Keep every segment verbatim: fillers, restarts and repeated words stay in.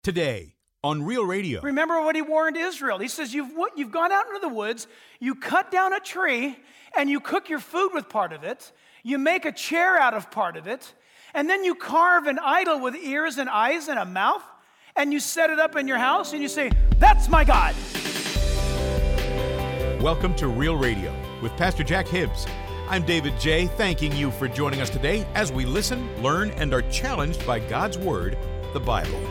Today on Real Radio. Remember what he warned Israel. He says, you've, you've gone out into the woods, you cut down a tree, and you cook your food with part of it. You make a chair out of part of it. And then you carve an idol with ears and eyes and a mouth. And you set it up in your house, and you say, that's my God. Welcome to Real Radio with Pastor Jack Hibbs. I'm David J., thanking you for joining us today as we listen, learn, and are challenged by God's Word, the Bible.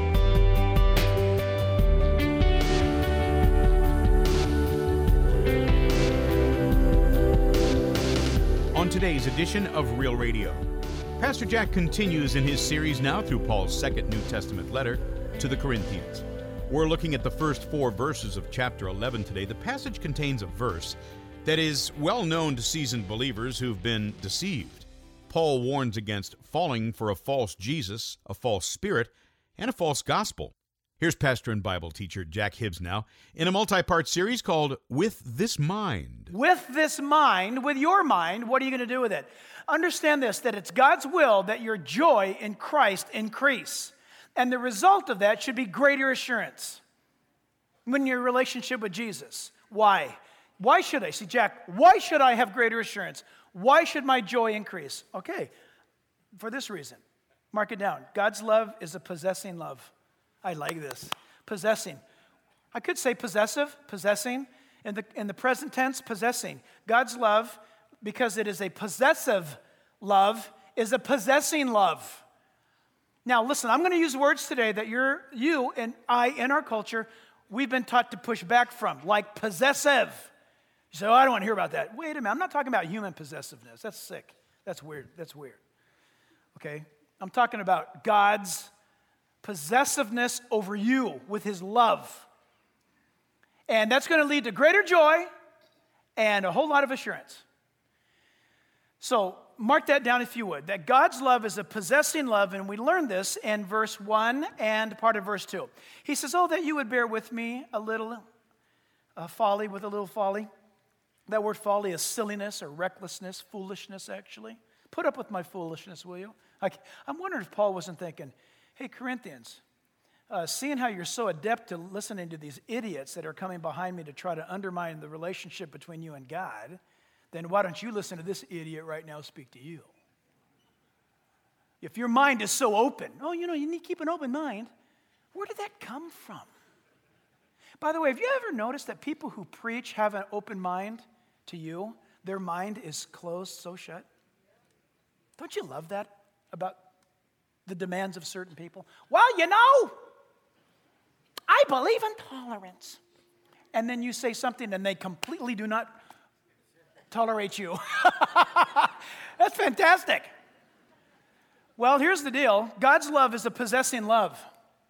On today's edition of Real Radio, Pastor Jack continues in his series now through Paul's second New Testament letter to the Corinthians. We're looking at the first four verses of chapter eleven today. The passage contains a verse that is well known to seasoned believers who've been deceived. Paul warns against falling for a false Jesus, a false spirit, and a false gospel. Here's pastor and Bible teacher Jack Hibbs now in a multi-part series called With This Mind. With this mind, with your mind, what are you going to do with it? Understand this, that it's God's will that your joy in Christ increase. And the result of that should be greater assurance in your relationship with Jesus. Why? Why should I? See, Jack, why should I have greater assurance? Why should my joy increase? Okay, for this reason. Mark it down. God's love is a possessing love. I like this. Possessing. I could say possessive, possessing. In the, in the present tense, possessing. God's love, because it is a possessive love, is a possessing love. Now, listen, I'm going to use words today that you're, you and I, in our culture, we've been taught to push back from, like possessive. You say, oh, I don't want to hear about that. Wait a minute, I'm not talking about human possessiveness. That's sick. That's weird. That's weird. Okay? I'm talking about God's possessiveness over you with his love. And that's going to lead to greater joy and a whole lot of assurance. So mark that down if you would, that God's love is a possessing love, and we learn this in verse one and part of verse two. He says, oh, that you would bear with me a little uh, folly with a little folly. That word folly is silliness or recklessness, foolishness actually. Put up with my foolishness, will you? Like, I'm wondering if Paul wasn't thinking, hey, Corinthians, uh, seeing how you're so adept to listening to these idiots that are coming behind me to try to undermine the relationship between you and God, then why don't you listen to this idiot right now speak to you? If your mind is so open, oh, you know, you need to keep an open mind. Where did that come from? By the way, have you ever noticed that people who preach have an open mind to you? Their mind is closed so shut. Don't you love that about the demands of certain people? Well, you know, I believe in tolerance. And then you say something and they completely do not tolerate you. That's fantastic. Well, here's the deal. God's love is a possessing love.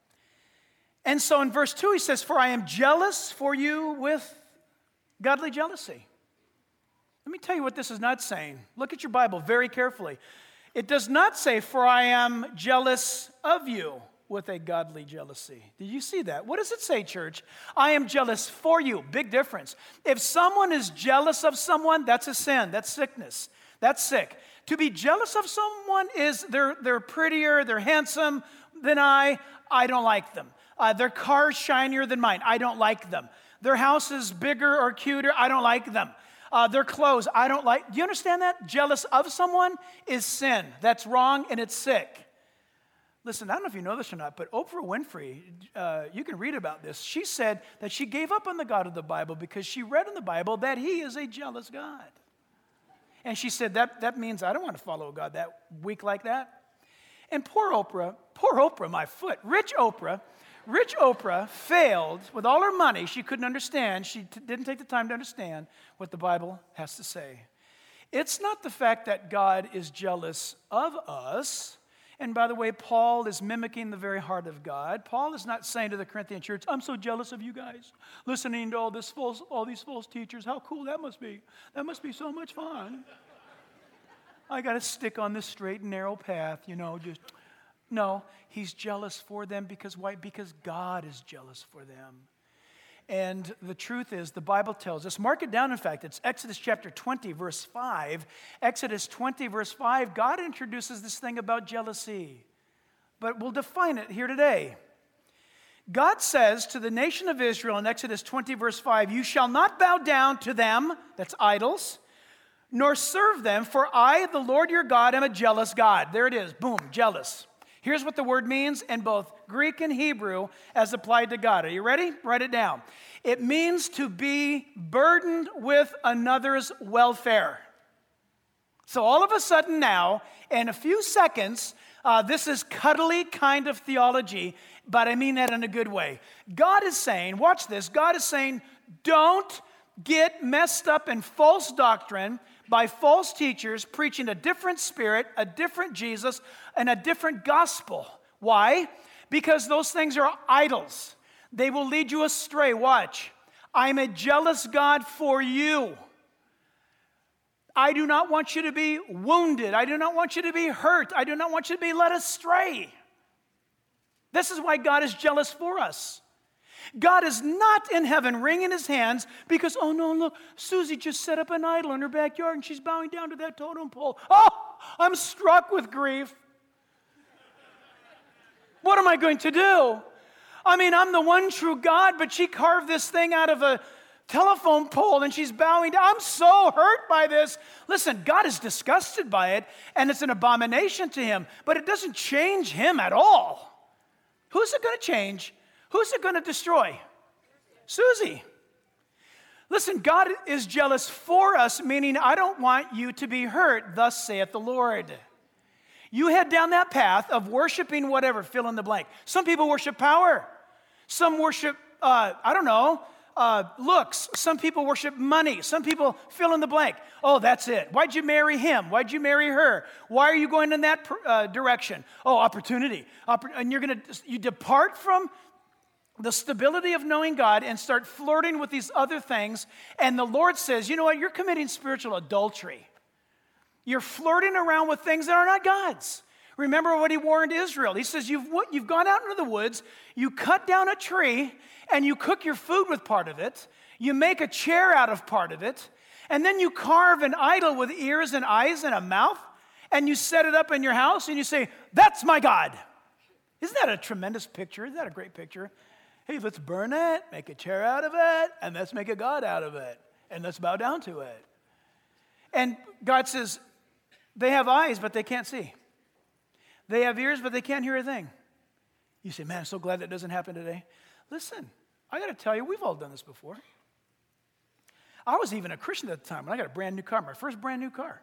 And so in verse two, he says, for I am jealous for you with godly jealousy. Let me tell you what this is not saying. Look at your Bible very carefully. It does not say, for I am jealous of you with a godly jealousy. Did you see that? What does it say, church? I am jealous for you. Big difference. If someone is jealous of someone, that's a sin. That's sickness. That's sick. To be jealous of someone is they're, they're prettier, they're handsome than I. I don't like them. Uh, their car's shinier than mine. I don't like them. Their house is bigger or cuter. I don't like them. Uh, their clothes, I don't like. Do you understand that? Jealous of someone is sin. That's wrong and it's sick. Listen, I don't know if you know this or not, but Oprah Winfrey, uh, you can read about this. She said that she gave up on the God of the Bible because she read in the Bible that he is a jealous God. And she said, that, that means I don't want to follow God that weak like that. And poor Oprah, poor Oprah, my foot, rich Oprah, rich Oprah failed with all her money. She couldn't understand. She t- didn't take the time to understand what the Bible has to say. It's not the fact that God is jealous of us. And by the way, Paul is mimicking the very heart of God. Paul is not saying to the Corinthian church, I'm so jealous of you guys, listening to all this false, all these false teachers. How cool that must be. That must be so much fun. I got to stick on this straight and narrow path, you know, just... No, he's jealous for them because why? Because God is jealous for them. And the truth is, the Bible tells us, mark it down, in fact, it's Exodus chapter twenty, verse five. Exodus twenty, verse five, God introduces this thing about jealousy. But we'll define it here today. God says to the nation of Israel in Exodus twenty, verse five, you shall not bow down to them, that's idols, nor serve them, for I, the Lord your God, am a jealous God. There it is, boom, jealous. Here's what the word means in both Greek and Hebrew as applied to God. Are you ready? Write it down. It means to be burdened with another's welfare. So all of a sudden now, in a few seconds, uh, this is cuddly kind of theology, but I mean that in a good way. God is saying, watch this, God is saying, don't get messed up in false doctrine by false teachers preaching a different spirit, a different Jesus, and a different gospel. Why? Because those things are idols. They will lead you astray. Watch. I'm a jealous God for you. I do not want you to be wounded. I do not want you to be hurt. I do not want you to be led astray. This is why God is jealous for us. God is not in heaven wringing his hands because, oh no, look, Susie just set up an idol in her backyard and she's bowing down to that totem pole. Oh, I'm struck with grief. What am I going to do? I mean, I'm the one true God, but she carved this thing out of a telephone pole and she's bowing down. I'm so hurt by this. Listen, God is disgusted by it and it's an abomination to him, but it doesn't change him at all. Who's it going to change? Who's it going to destroy? Susie. Listen, God is jealous for us, meaning I don't want you to be hurt, thus saith the Lord. You head down that path of worshiping whatever, fill in the blank. Some people worship power. Some worship, uh, I don't know, uh, looks. Some people worship money. Some people fill in the blank. Oh, that's it. Why'd you marry him? Why'd you marry her? Why are you going in that uh, direction? Oh, opportunity. Oppor- and you're going to, you depart from the stability of knowing God and start flirting with these other things. And the Lord says, you know what? You're committing spiritual adultery. You're flirting around with things that are not God's. Remember what he warned Israel. He says, you've, you've gone out into the woods, you cut down a tree, and you cook your food with part of it. You make a chair out of part of it. And then you carve an idol with ears and eyes and a mouth, and you set it up in your house, and you say, that's my God. Isn't that a tremendous picture? Isn't that a great picture? Hey, let's burn it, make a chair out of it, and let's make a God out of it, and let's bow down to it. And God says, they have eyes, but they can't see. They have ears, but they can't hear a thing. You say, man, I'm so glad that doesn't happen today. Listen, I got to tell you, we've all done this before. I was even a Christian at the time when I got a brand new car, my first brand new car.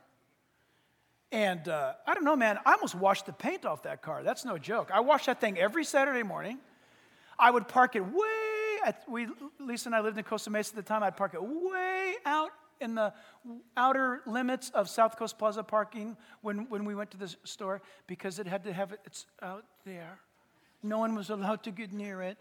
And uh, I don't know, man, I almost washed the paint off that car. That's no joke. I washed that thing every Saturday morning. I would park it way, at, we, Lisa and I lived in Costa Mesa at the time. I'd park it way out in the outer limits of South Coast Plaza parking when, when we went to the store because it had to have it, it's out there. No one was allowed to get near it.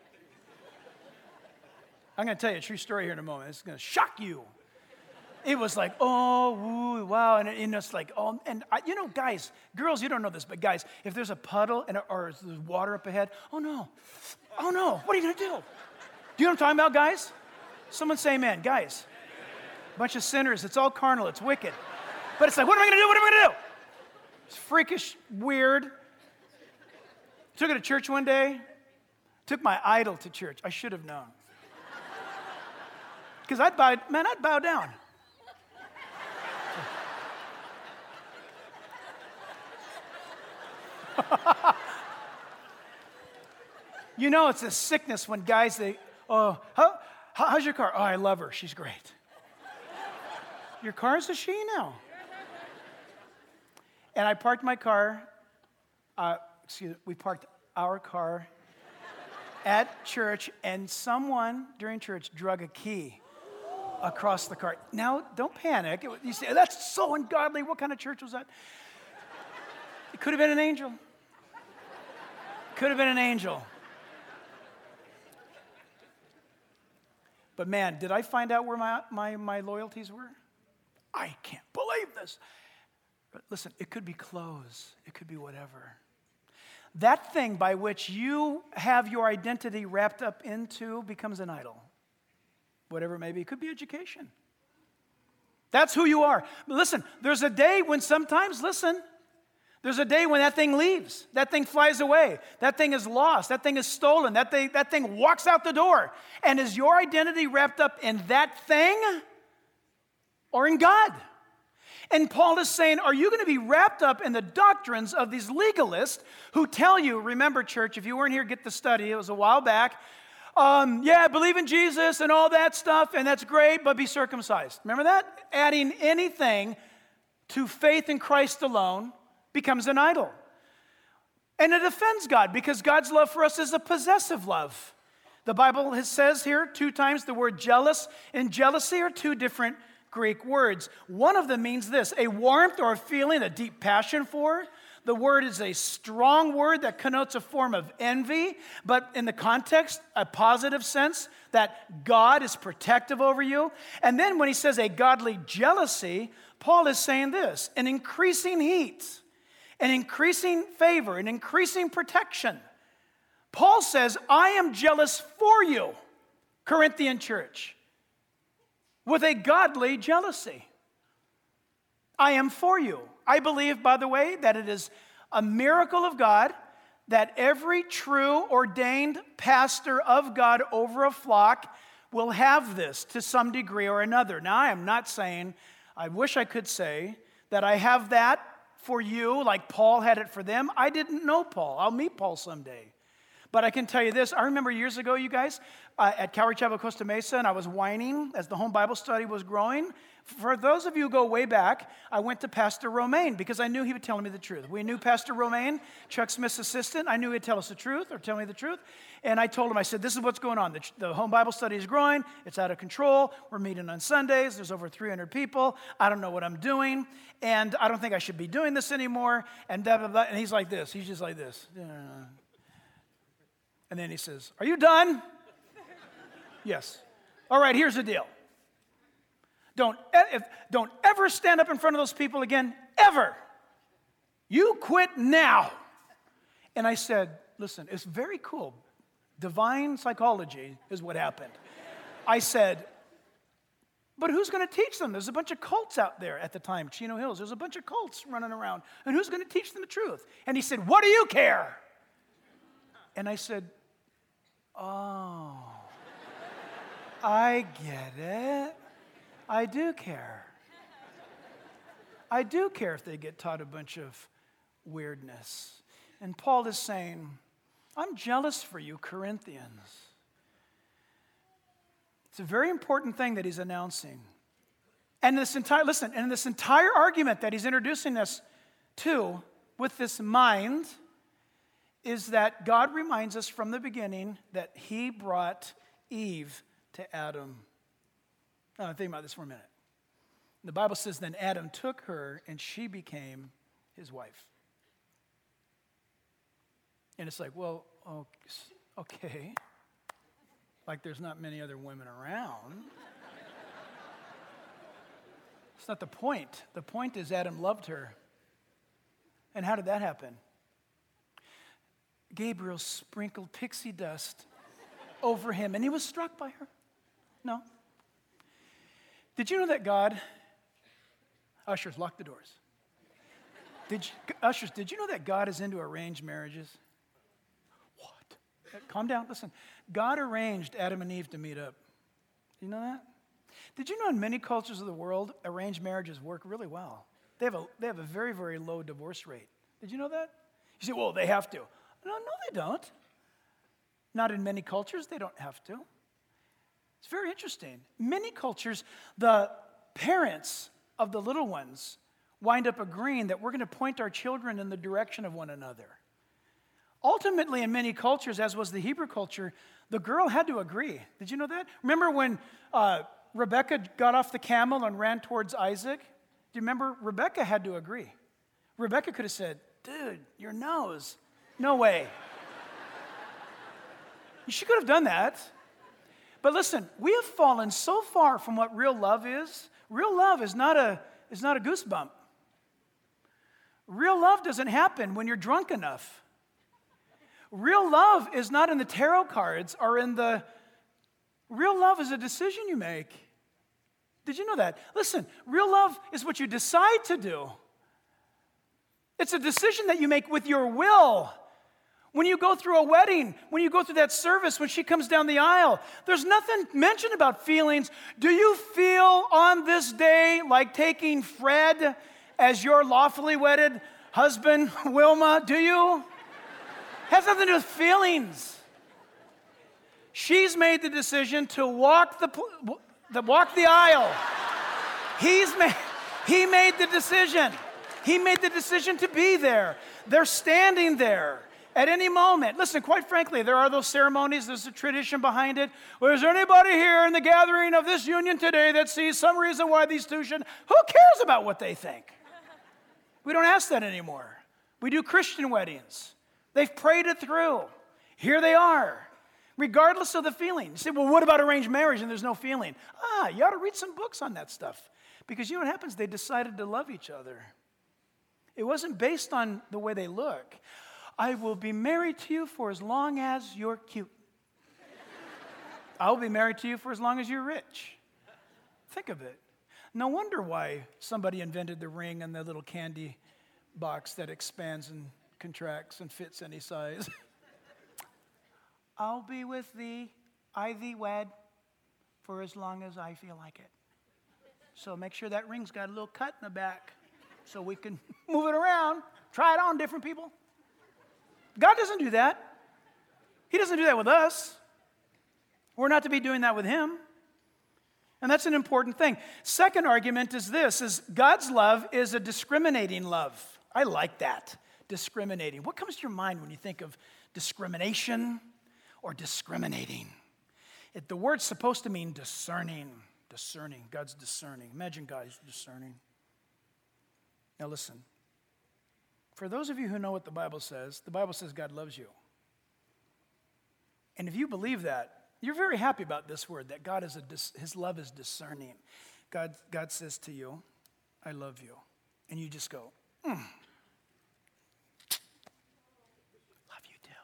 I'm going to tell you a true story here in a moment. It's going to shock you. It was like, oh, woo, wow, and, it, and it's like, oh, and I, you know, guys, girls, you don't know this, but guys, if there's a puddle and, or there's water up ahead, oh no, oh no, what are you going to do? Do you know what I'm talking about, guys? Someone say amen, guys. A bunch of sinners, it's all carnal, it's wicked. But it's like, what am I going to do, what am I going to do? It's freakish, weird. Took it to church one day, took my idol to church. I should have known. Because I'd bow, man, I'd bow down. You know, it's a sickness when guys, they, oh, how, how, how's your car? Oh, I love her. She's great. Your car's a she now. And I parked my car, uh, excuse me, we parked our car at church, and someone during church drug a key across the car. Now, don't panic. It, you say, that's so ungodly. What kind of church was that? It could have been an angel. Could have been an angel. But man, did I find out where my, my, my loyalties were? I can't believe this. But listen, it could be clothes. It could be whatever. That thing by which you have your identity wrapped up into becomes an idol. Whatever it may be. It could be education. That's who you are. But listen, there's a day when sometimes, listen, There's a day when that thing leaves. That thing flies away. That thing is lost. That thing is stolen. That thing, that thing walks out the door. And is your identity wrapped up in that thing or in God? And Paul is saying, are you going to be wrapped up in the doctrines of these legalists who tell you, remember, church, if you weren't here, get the study. It was a while back. Um, yeah, believe in Jesus and all that stuff, and that's great, but be circumcised. Remember that? Adding anything to faith in Christ alone becomes an idol. And it offends God because God's love for us is a possessive love. The Bible has, says here two times the word jealous and jealousy are two different Greek words. One of them means this, a warmth or a feeling, a deep passion for. The word is a strong word that connotes a form of envy, but in the context, a positive sense that God is protective over you. And then when he says a godly jealousy, Paul is saying this, an increasing heat, an increasing favor, an increasing protection. Paul says, I am jealous for you, Corinthian church, with a godly jealousy. I am for you. I believe, by the way, that it is a miracle of God that every true ordained pastor of God over a flock will have this to some degree or another. Now, I am not saying, I wish I could say that I have that for you like Paul had it for them. I didn't know Paul. I'll meet Paul someday. But I can tell you this, I remember years ago, you guys, uh, at Calvary Chapel, Costa Mesa, and I was whining as the home Bible study was growing. For those of you who go way back, I went to Pastor Romaine because I knew he would tell me the truth. We knew Pastor Romaine, Chuck Smith's assistant. I knew he'd tell us the truth or tell me the truth. And I told him, I said, this is what's going on. The, the home Bible study is growing. It's out of control. We're meeting on Sundays. There's over three hundred people. I don't know what I'm doing. And I don't think I should be doing this anymore. And blah, blah, blah. And he's like this. He's just like this. And then he says, are you done? Yes. All right, here's the deal. Don't, if, don't ever stand up in front of those people again, ever. You quit now. And I said, listen, it's very cool. Divine psychology is what happened. I said, but who's going to teach them? There's a bunch of cults out there at the time, Chino Hills. There's a bunch of cults running around. And who's going to teach them the truth? And he said, what do you care? And I said, oh, I get it. I do care. I do care if they get taught a bunch of weirdness. And Paul is saying, I'm jealous for you, Corinthians. It's a very important thing that he's announcing. And this entire, listen, and this entire argument that he's introducing us to with this mind is that God reminds us from the beginning that he brought Eve to Adam. Now, think about this for a minute. The Bible says, then Adam took her and she became his wife. And it's like, well, okay. Like there's not many other women around. It's not the point. The point is Adam loved her. And how did that happen? Gabriel sprinkled pixie dust over him, and he was struck by her. No. Did you know that God, ushers, lock the doors. Did you, ushers, did you know that God is into arranged marriages? What? Calm down, listen. God arranged Adam and Eve to meet up. Do you know that? Did you know in many cultures of the world, arranged marriages work really well? They have a, they have a very, very low divorce rate. Did you know that? You say, well, they have to. No, no, they don't. Not in many cultures, they don't have to. It's very interesting. Many cultures, the parents of the little ones wind up agreeing that we're going to point our children in the direction of one another. Ultimately, in many cultures, as was the Hebrew culture, the girl had to agree. Did you know that? Remember when uh, Rebekah got off the camel and ran towards Isaac? Do you remember? Rebekah had to agree. Rebekah could have said, dude, your nose. No way. She could have done that. But listen, we have fallen so far from what real love is. Real love is not a, is not a goosebump. Real love doesn't happen when you're drunk enough. Real love is not in the tarot cards or in the... Real love is a decision you make. Did you know that? Listen, real love is what you decide to do. It's a decision that you make with your will. When you go through a wedding, when you go through that service, when she comes down the aisle, there's nothing mentioned about feelings. Do you feel on this day like taking Fred as your lawfully wedded husband, Wilma? Do you? Has nothing to do with feelings. She's made the decision to walk the, the walk the aisle. He's made, he made the decision. He made the decision to be there. They're standing there. At any moment, listen, quite frankly, there are those ceremonies, there's a tradition behind it. Well, is there anybody here in the gathering of this union today that sees some reason why these two should? Who cares about what they think? We don't ask that anymore. We do Christian weddings. They've prayed it through. Here they are, regardless of the feeling. You say, well, what about arranged marriage and there's no feeling? Ah, you ought to read some books on that stuff. Because you know what happens? They decided to love each other. It wasn't based on the way they look. I will be married to you for as long as you're cute. I will be married to you for as long as you're rich. Think of it. No wonder why somebody invented the ring and the little candy box that expands and contracts and fits any size. I'll be with thee, I thee wed, for as long as I feel like it. So make sure that ring's got a little cut in the back so we can move it around, try it on different people. God doesn't do that. He doesn't do that with us. We're not to be doing that with him. And that's an important thing. Second argument is this, is God's love is a discriminating love. I like that, discriminating. What comes to your mind when you think of discrimination or discriminating? It, the word's supposed to mean discerning, discerning. God's discerning. Imagine God is discerning. Now listen. For those of you who know what the Bible says, the Bible says God loves you. And if you believe that, you're very happy about this word, that God is a dis- his love is discerning. God, God says to you, I love you. And you just go, mm. Love you too.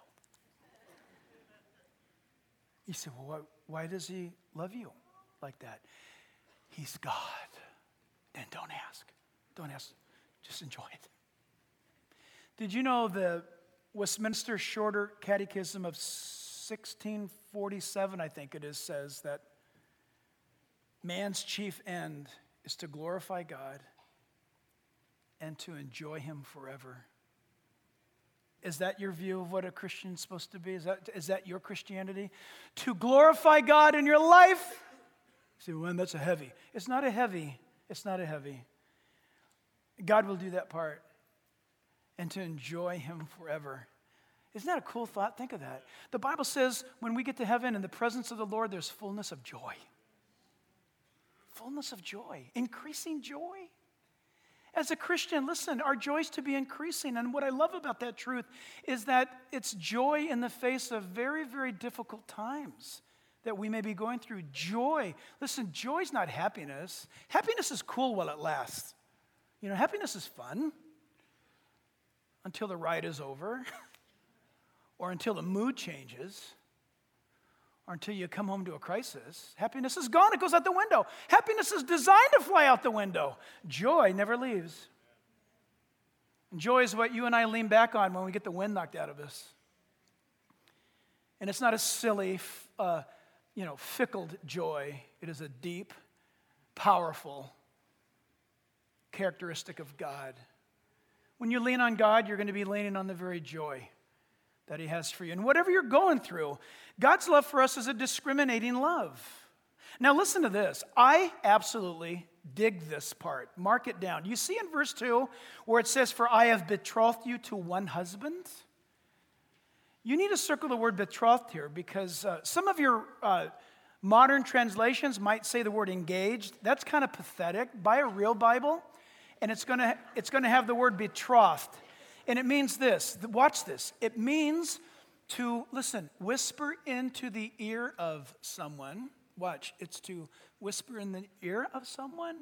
You say, well, why, why does he love you like that? He's God. Then don't ask. Don't ask. Just enjoy it. Did you know the Westminster Shorter Catechism of sixteen forty-seven, I think it is, says that man's chief end is to glorify God and to enjoy him forever. Is that your view of what a Christian's supposed to be? Is that, is that your Christianity? To glorify God in your life? You say, well, that's a heavy. It's not a heavy. It's not a heavy. God will do that part. And to enjoy him forever. Isn't that a cool thought? Think of that. The Bible says when we get to heaven in the presence of the Lord, there's fullness of joy. Fullness of joy. Increasing joy. As a Christian, listen, our joy is to be increasing. And what I love about that truth is that it's joy in the face of very, very difficult times that we may be going through. Joy. Listen, joy is not happiness. Happiness is cool while it lasts. You know, happiness is fun. Until the ride is over, or until the mood changes, or until you come home to a crisis. Happiness is gone. It goes out the window. Happiness is designed to fly out the window. Joy never leaves. And joy is what you and I lean back on when we get the wind knocked out of us. And it's not a silly, uh, you know, fickle joy. It is a deep, powerful characteristic of God. When you lean on God, you're going to be leaning on the very joy that he has for you. And whatever you're going through, God's love for us is a discriminating love. Now listen to this. I absolutely dig this part. Mark it down. You see in verse two where it says, for I have betrothed you to one husband? You need to circle the word betrothed here because uh, some of your uh, modern translations might say the word engaged. That's kind of pathetic. Buy a real Bible. And it's going to it's going to have the word betrothed. And it means this. Watch this. It means to, listen, whisper into the ear of someone. Watch. It's to whisper in the ear of someone.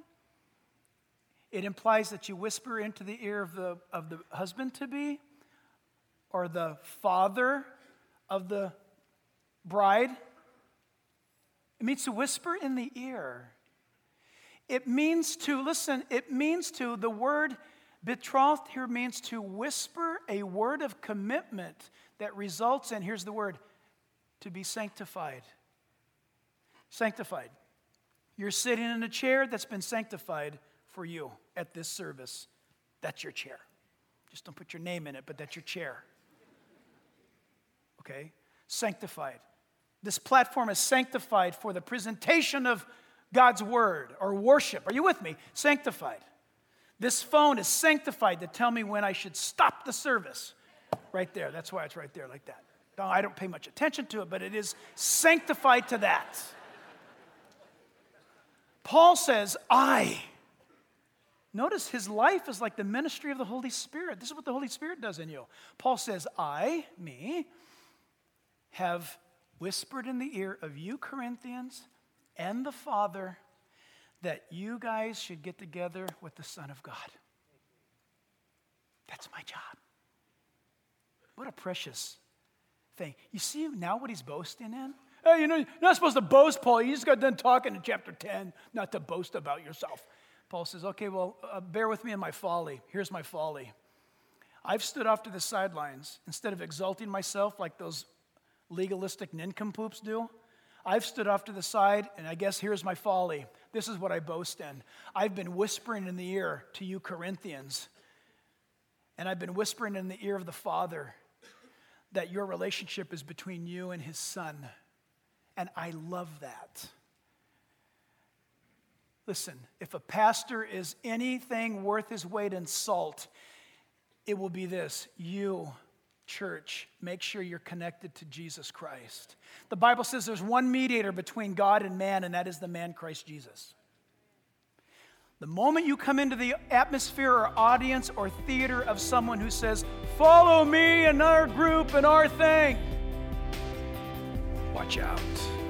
It implies that you whisper into the ear of the, of the husband-to-be or the father of the bride. It means to whisper in the ear. It means to, listen, it means to, the word Betrothed here means to whisper a word of commitment that results in, here's the word, to be sanctified. Sanctified. You're sitting in a chair that's been sanctified for you at this service. That's your chair. Just don't put your name in it, but that's your chair. Okay? Sanctified. This platform is sanctified for the presentation of God's word or worship. Are you with me? Sanctified. This phone is sanctified to tell me when I should stop the service. Right there. That's why it's right there like that. I don't pay much attention to it, but it is sanctified to that. Paul says, I. Notice his life is like the ministry of the Holy Spirit. This is what the Holy Spirit does in you. Paul says, I, me, have whispered in the ear of you Corinthians and the Father that you guys should get together with the Son of God. That's my job. What a precious thing. You see now what he's boasting in? Hey, you know, you're not supposed to boast, Paul. You just got done talking in chapter ten, not to boast about yourself. Paul says, okay, well, uh, bear with me in my folly. Here's my folly. I've stood off to the sidelines. Instead of exalting myself like those legalistic nincompoops do, I've stood off to the side, and I guess here's my folly. This is what I boast in. I've been whispering in the ear to you Corinthians, and I've been whispering in the ear of the Father that your relationship is between you and his Son. And I love that. Listen, if a pastor is anything worth his weight in salt, it will be this. You, church, make sure you're connected to Jesus Christ. The Bible says there's one mediator between God and man, and that is the man Christ Jesus. The moment you come into the atmosphere or audience or theater of someone who says, follow me and our group and our thing, watch out.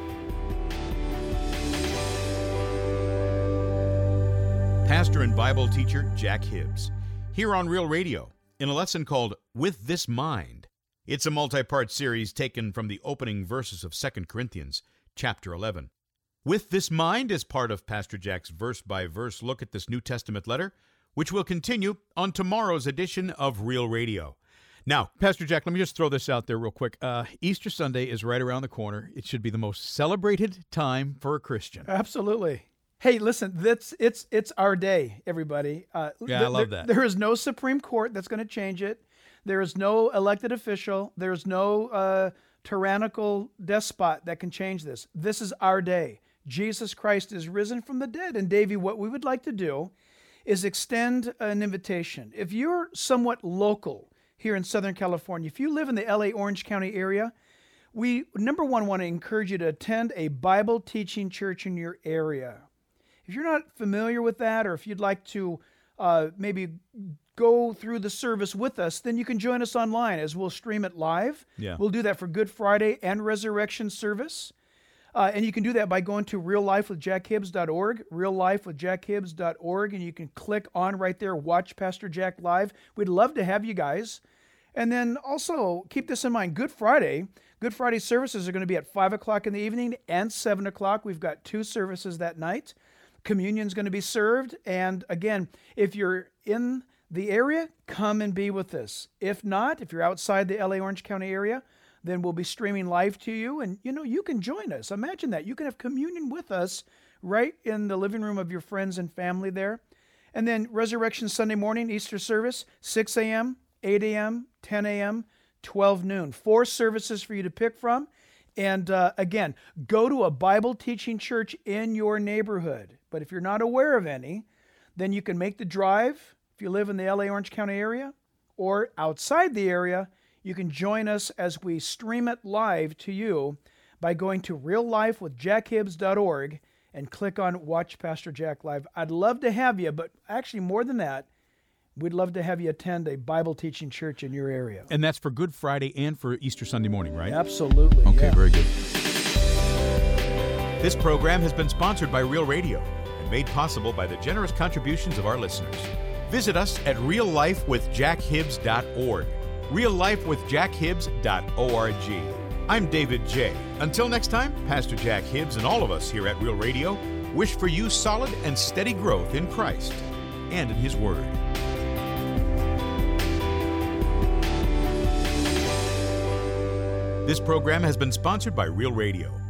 Pastor and Bible teacher Jack Hibbs, here on Real Radio, in a lesson called With This Mind. It's a multi-part series taken from the opening verses of Second Corinthians, chapter eleven. With This Mind is part of Pastor Jack's verse-by-verse look at this New Testament letter, which will continue on tomorrow's edition of Real Radio. Now, Pastor Jack, let me just throw this out there real quick. Uh, Easter Sunday is right around the corner. It should be the most celebrated time for a Christian. Absolutely. Hey, listen, that's, it's it's our day, everybody. Uh, yeah, th- I love there, that. There is no Supreme Court that's going to change it. There is no elected official. There's no uh, tyrannical despot that can change this. This is our day. Jesus Christ is risen from the dead. And Davey, what we would like to do is extend an invitation. If you're somewhat local here in Southern California, if you live in the L A Orange County area, we, number one, want to encourage you to attend a Bible teaching church in your area. If you're not familiar with that, or if you'd like to uh, maybe go through the service with us, then you can join us online as we'll stream it live. Yeah. We'll do that for Good Friday and Resurrection service. Uh, and you can do that by going to real life with jack hibbs dot org, real life with jack hibbs dot org, and you can click on right there, Watch Pastor Jack Live. We'd love to have you guys. And then also, keep this in mind, Good Friday. Good Friday services are going to be at five o'clock in the evening and seven o'clock. We've got two services that night. Communion's going to be served. And again, if you're in the area, come and be with us. If not, if you're outside the L A Orange County area, then we'll be streaming live to you. And, you know, you can join us. Imagine that. You can have communion with us right in the living room of your friends and family there. And then Resurrection Sunday morning, Easter service, six a.m., eight a.m., ten a.m., twelve noon. Four services for you to pick from. And uh, again, go to a Bible teaching church in your neighborhood. But if you're not aware of any, then you can make the drive if you live in the L A Orange County area, or outside the area, you can join us as we stream it live to you by going to real life with jack hibbs dot org and click on Watch Pastor Jack Live. I'd love to have you, but actually more than that, we'd love to have you attend a Bible teaching church in your area. And that's for Good Friday and for Easter Sunday morning, right? Absolutely. Okay, yeah. Very good. This program has been sponsored by Real Radio and made possible by the generous contributions of our listeners. Visit us at real life with jack hibbs dot org, real life with jack hibbs dot org. I'm David J. Until next time, Pastor Jack Hibbs and all of us here at Real Radio wish for you solid and steady growth in Christ and in His Word. This program has been sponsored by Real Radio.